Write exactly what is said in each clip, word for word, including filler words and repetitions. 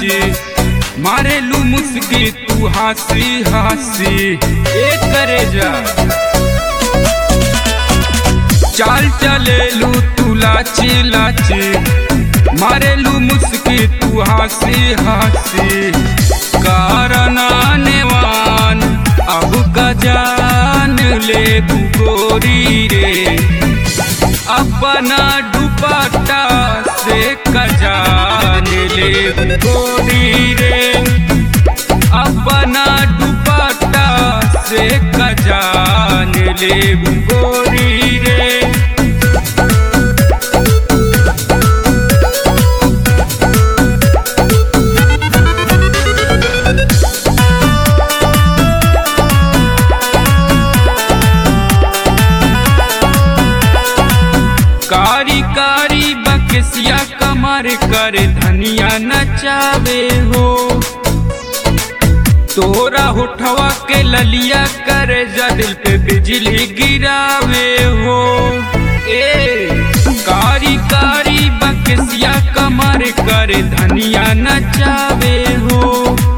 लाची मारेलू मुस्की तू हंसी हंसी एक करे जा चाल चलेलू तू लाची लाची मारेलू मुस्की तू हंसी हंसी कारना नेवान अब का जान ले गोरी रे अपना दुपट्टा से कजान ले गोरी रे अपना दुपट्टा से कजान ले गोरी रे कारी कारी बकसिया कमर कर धनिया नचावे हो तोरा होठवा के ललिया कर दिल पे बिजली गिरावे हो ए कारी कारी बकसिया कमर कर धनिया नचावे हो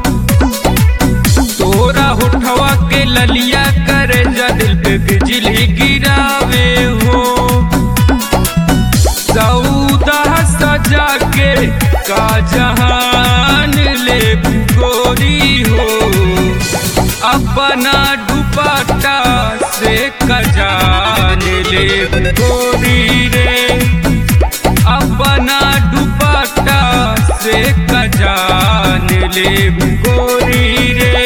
तोरा होठवा के ललिया कर दिल पे बिजली गिरावे हो सऊदा सजा के का जहान ले गोरी हो अपना दुपट्टा से कजान ले गोरी रे अपना दुपट्टा से कजान ले गोरी रे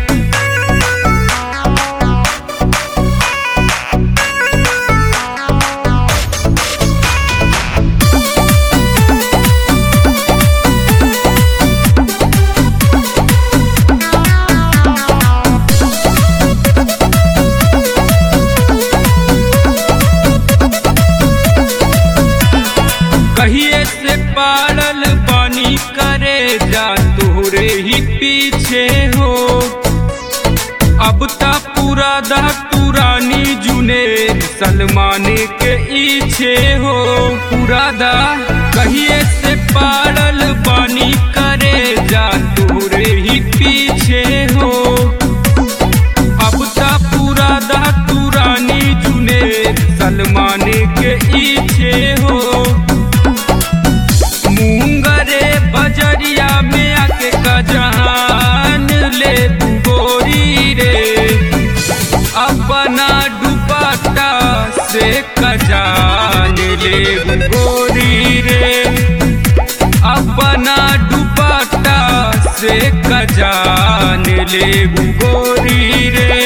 कहिए से पाड़ल बानी करे जा तोरे ही पीछे हो अब ता पूरा दा पुरानी जुने सलमान के इच्छे हो पूरा दा कहिए से पाड़ल बानी करे जा तोरे ही पीछे हो अब ता पूरा दा पुरानी जुने सलमान के इच्छे हो मुंगरे बजरिया में आके कजान ले गोरी रे अपना दुपट्टा से कजान ले गोरी रे अपना दुपट्टा से कजान ले गोरी रे।